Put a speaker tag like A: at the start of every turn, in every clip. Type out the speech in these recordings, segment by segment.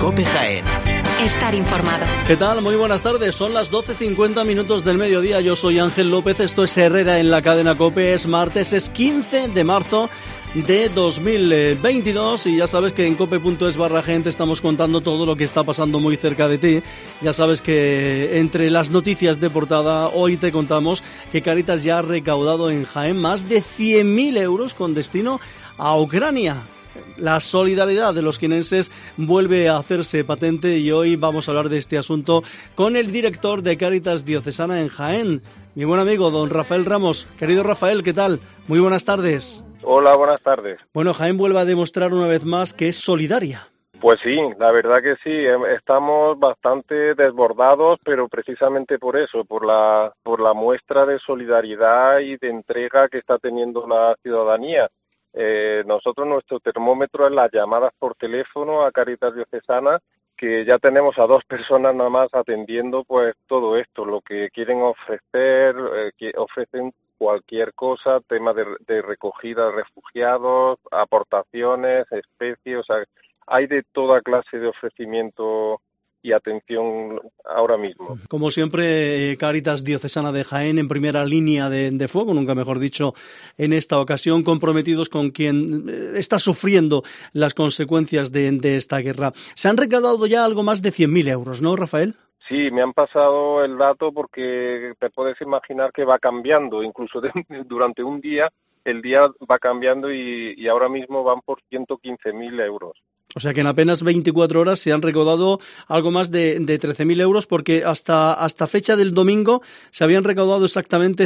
A: COPE Jaén.
B: Estar informado.
C: ¿Qué tal? Muy buenas tardes. Son las 12:50 del mediodía. Yo soy Ángel López. Esto es Herrera en la cadena COPE. Es martes, es 15 de marzo de 2022 y ya sabes que en cope.es/Jaén te estamos contando todo lo que está pasando muy cerca de ti. Ya sabes que entre las noticias de portada hoy te contamos que Cáritas ya ha recaudado en Jaén más de 100.000 euros con destino a Ucrania. La solidaridad de los jienenses vuelve a hacerse patente y hoy vamos a hablar de este asunto con el director de Cáritas Diocesana en Jaén, mi buen amigo don Rafael Ramos. Querido Rafael, ¿qué tal? Muy buenas tardes.
D: Hola, buenas tardes.
C: Bueno, Jaén vuelve a demostrar una vez más que es solidaria.
D: Pues sí, la verdad que sí, estamos bastante desbordados, pero precisamente por eso, por la muestra de solidaridad y de entrega que está teniendo la ciudadanía. Nosotros, nuestro termómetro es las llamadas por teléfono a Cáritas Diocesana, que ya tenemos a 2 personas nada más atendiendo pues todo esto, lo que quieren ofrecer, que ofrecen cualquier cosa, tema de recogida de refugiados, aportaciones, especies, o sea, hay de toda clase de ofrecimiento y atención ahora mismo.
C: Como siempre, Cáritas Diocesana de Jaén en primera línea de fuego, nunca mejor dicho, en esta ocasión, comprometidos con quien está sufriendo las consecuencias de esta guerra. Se han recaudado ya algo más de 100.000 euros, ¿no, Rafael?
D: Sí, me han pasado el dato porque te puedes imaginar que va cambiando, incluso durante un día, el día va cambiando y ahora mismo van por 115.000 euros.
C: O sea que en apenas 24 horas se han recaudado algo más de 13.000 euros porque hasta fecha del domingo se habían recaudado exactamente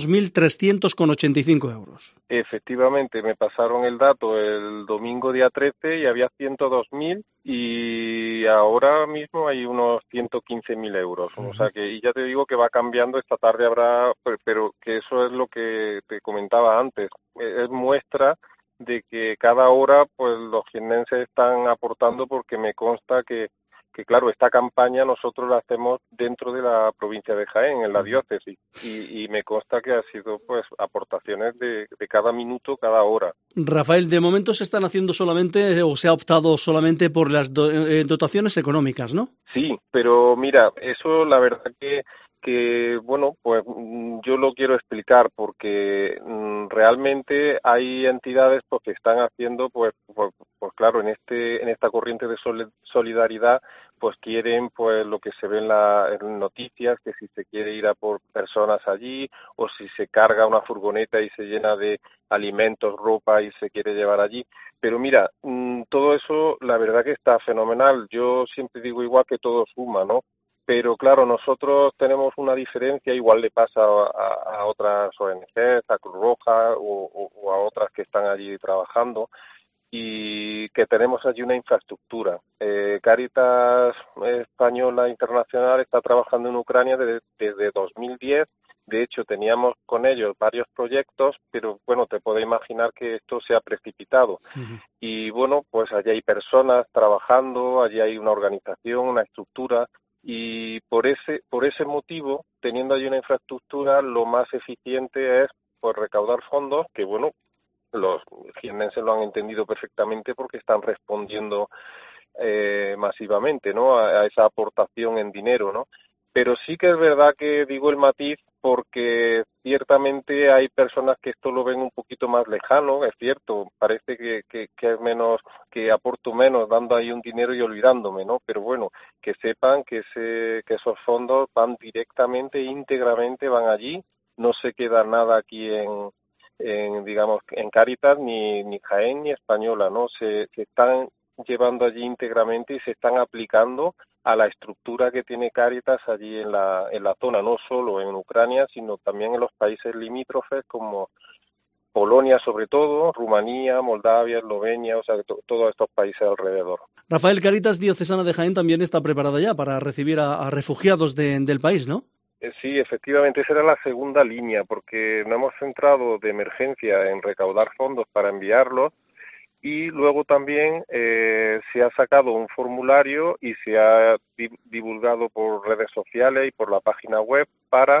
C: 102.385 euros.
D: Efectivamente, me pasaron el dato el domingo día 13 y había 102.000 y ahora mismo hay unos 115.000 euros. O sea que, y ya te digo que va cambiando, esta tarde habrá, pero que eso es lo que te comentaba antes, es muestra de que cada hora pues los jiennenses están aportando, porque me consta que claro, esta campaña nosotros la hacemos dentro de la provincia de Jaén, en la diócesis, y me consta que ha sido pues aportaciones de cada minuto, cada hora.
C: Rafael, de momento se están haciendo solamente, o se ha optado solamente por las dotaciones económicas, ¿no?
D: Sí, pero mira, eso la verdad que bueno, pues yo lo quiero explicar porque realmente hay entidades pues que están haciendo pues claro, en esta corriente de solidaridad pues quieren pues lo que se ve en noticias, que si se quiere ir a por personas allí o si se carga una furgoneta y se llena de alimentos, ropa y se quiere llevar allí. Pero mira, todo eso la verdad que está fenomenal. Yo siempre digo igual que todo suma, ¿no? Pero claro, nosotros tenemos una diferencia, igual le pasa a otras ONGs, a Cruz Roja o a otras que están allí trabajando, y que tenemos allí una infraestructura. Cáritas Española Internacional está trabajando en Ucrania desde 2010. De hecho, teníamos con ellos varios proyectos, pero bueno, te puedes imaginar que esto se ha precipitado. Uh-huh. Y bueno, pues allí hay personas trabajando, allí hay una organización, una estructura. Y por ese motivo, teniendo allí una infraestructura, lo más eficiente es pues recaudar fondos, que bueno, los jiennenses lo han entendido perfectamente porque están respondiendo masivamente, ¿no? A esa aportación en dinero, ¿no? Pero sí que es verdad que digo el matiz porque ciertamente hay personas que esto lo ven un poquito más lejano, es cierto, parece que es menos, que aporto menos dando ahí un dinero y olvidándome, ¿no? Pero bueno, que sepan que esos fondos van directamente, íntegramente van allí, no se queda nada aquí en digamos, en Cáritas, ni Jaén ni Española, ¿no? Se están llevando allí íntegramente y se están aplicando a la estructura que tiene Cáritas allí en la zona, no solo en Ucrania, sino también en los países limítrofes como Polonia sobre todo, Rumanía, Moldavia, Eslovenia, o sea, todos estos países alrededor.
C: Rafael, Cáritas Diocesana de Jaén también está preparada ya para recibir a refugiados del país, ¿no?
D: Sí, efectivamente, esa era la segunda línea, porque nos hemos centrado de emergencia en recaudar fondos para enviarlos, y luego también se ha sacado un formulario y se ha divulgado por redes sociales y por la página web para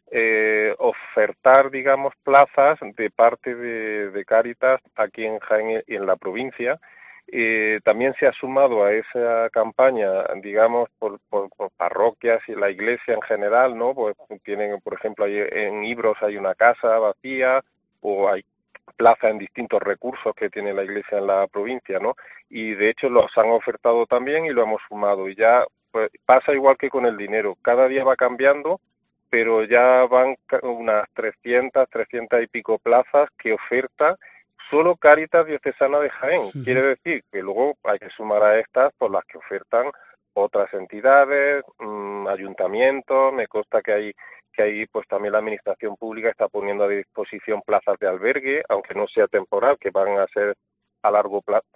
D: ofertar, digamos, plazas de parte de Cáritas aquí en Jaén y en la provincia, también se ha sumado a esa campaña, digamos, por parroquias y la iglesia en general, ¿no? Pues tienen, por ejemplo, en Ibros hay una casa vacía, o hay plaza en distintos recursos que tiene la iglesia en la provincia, ¿no? Y de hecho los han ofertado también y lo hemos sumado. Y ya pues, pasa igual que con el dinero, cada día va cambiando, pero ya van unas 300 y pico plazas que oferta solo Cáritas Diocesana de Jaén. Quiere decir que luego hay que sumar a estas por las que ofertan otras entidades, ayuntamientos. Me consta que hay pues también la administración pública está poniendo a disposición plazas de albergue, aunque no sea temporal, que van a ser a largo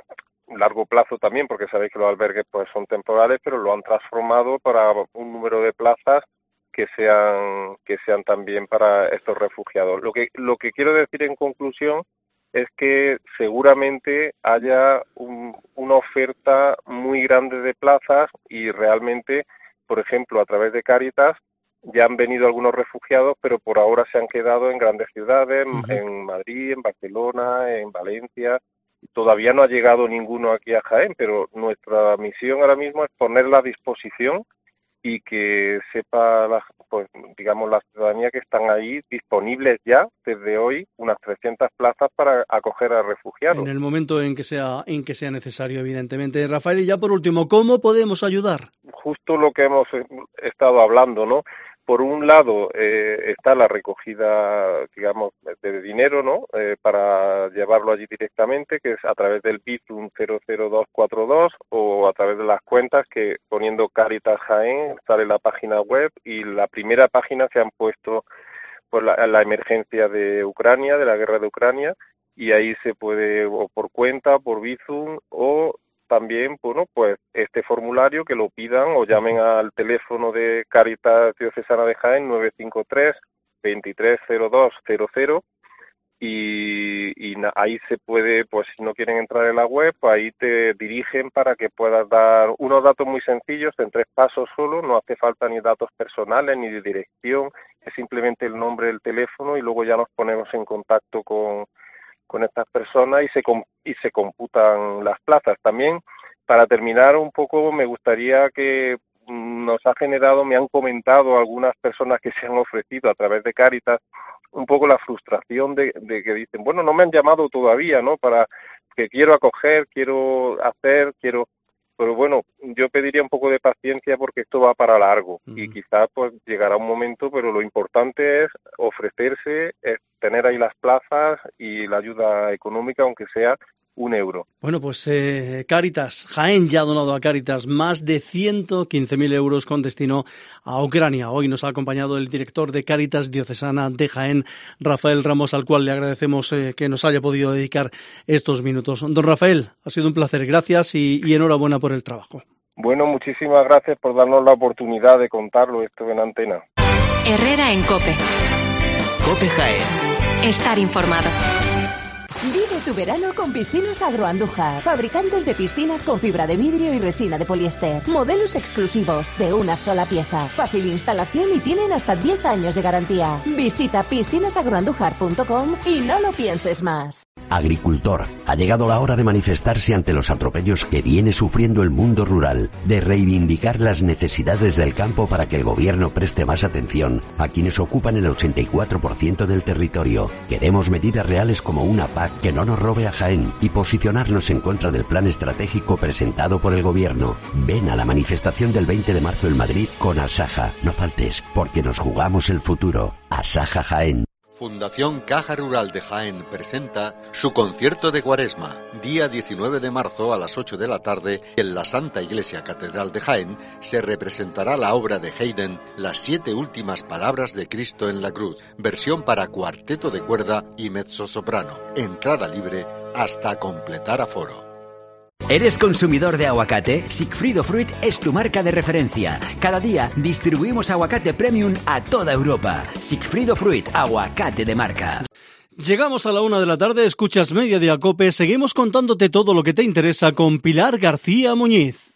D: plazo también, porque sabéis que los albergues pues son temporales, pero lo han transformado para un número de plazas que sean también para estos refugiados. Lo que quiero decir en conclusión es que seguramente haya una oferta muy grande de plazas y realmente, por ejemplo, a través de Cáritas ya han venido algunos refugiados, pero por ahora se han quedado en grandes ciudades, en Madrid, en Barcelona, en Valencia. Todavía no ha llegado ninguno aquí a Jaén, pero nuestra misión ahora mismo es ponerla a disposición y que sepa la ciudadanía que están ahí disponibles ya desde hoy unas 300 plazas para acoger a refugiados.
C: En el momento en que sea necesario, evidentemente. Rafael, y ya por último, ¿cómo podemos ayudar?
D: Justo lo que hemos estado hablando, ¿no? Por un lado está la recogida, digamos, de dinero, ¿no? Para llevarlo allí directamente, que es a través del Bizum 00242 o a través de las cuentas que poniendo Cáritas Jaén sale la página web y la primera página se han puesto por la emergencia de Ucrania, de la guerra de Ucrania, y ahí se puede o por cuenta, por Bizum o también, bueno, pues este formulario que lo pidan o llamen al teléfono de Cáritas Diocesana de Jaén 953 230200 y ahí se puede, pues si no quieren entrar en la web, pues ahí te dirigen para que puedas dar unos datos muy sencillos en 3 pasos solo, no hace falta ni datos personales ni de dirección, es simplemente el nombre, el teléfono y luego ya nos ponemos en contacto con estas personas y se computan las plazas. También, para terminar un poco, me gustaría que me han comentado algunas personas que se han ofrecido a través de Cáritas un poco la frustración de que dicen, bueno, no me han llamado todavía, ¿no? Para que quiero acoger, pero bueno, yo pediría un poco de paciencia porque esto va para largo y quizás pues llegará un momento, pero lo importante es ofrecerse, es tener ahí las plazas y la ayuda económica, aunque sea €1.
C: Bueno, pues Cáritas, Jaén ya ha donado a Cáritas más de 115.000 euros con destino a Ucrania. Hoy nos ha acompañado el director de Cáritas Diocesana de Jaén, Rafael Ramos, al cual le agradecemos que nos haya podido dedicar estos minutos. Don Rafael, ha sido un placer, gracias y enhorabuena por el trabajo.
D: Bueno, muchísimas gracias por darnos la oportunidad de contarlo esto en antena.
A: Herrera en COPE.
B: COPE Jaén.
A: Estar informado.
E: Vive tu verano con Piscinas Agroandújar. Fabricantes de piscinas con fibra de vidrio y resina de poliéster. Modelos exclusivos de una sola pieza. Fácil instalación y tienen hasta 10 años de garantía. Visita piscinasagroandújar.com y no lo pienses más.
B: Agricultor, ha llegado la hora de manifestarse ante los atropellos que viene sufriendo el mundo rural, de reivindicar las necesidades del campo para que el gobierno preste más atención a quienes ocupan el 84% del territorio. Queremos medidas reales como una PAC que no nos robe a Jaén y posicionarnos en contra del plan estratégico presentado por el gobierno. Ven a la manifestación del 20 de marzo en Madrid con Asaja. No faltes, porque nos jugamos el futuro. Asaja Jaén.
F: Fundación Caja Rural de Jaén presenta su concierto de Cuaresma, día 19 de marzo a las 8 de la tarde en la Santa Iglesia Catedral de Jaén se representará la obra de Haydn, Las 7 últimas palabras de Cristo en la cruz, versión para cuarteto de cuerda y mezzosoprano, entrada libre hasta completar aforo.
G: ¿Eres consumidor de aguacate? Sigfrido Fruit es tu marca de referencia. Cada día distribuimos aguacate premium a toda Europa. Sigfrido Fruit, aguacate de marca.
C: Llegamos a la 1 de la tarde, escuchas Mediodía COPE, seguimos contándote todo lo que te interesa con Pilar García Muñiz.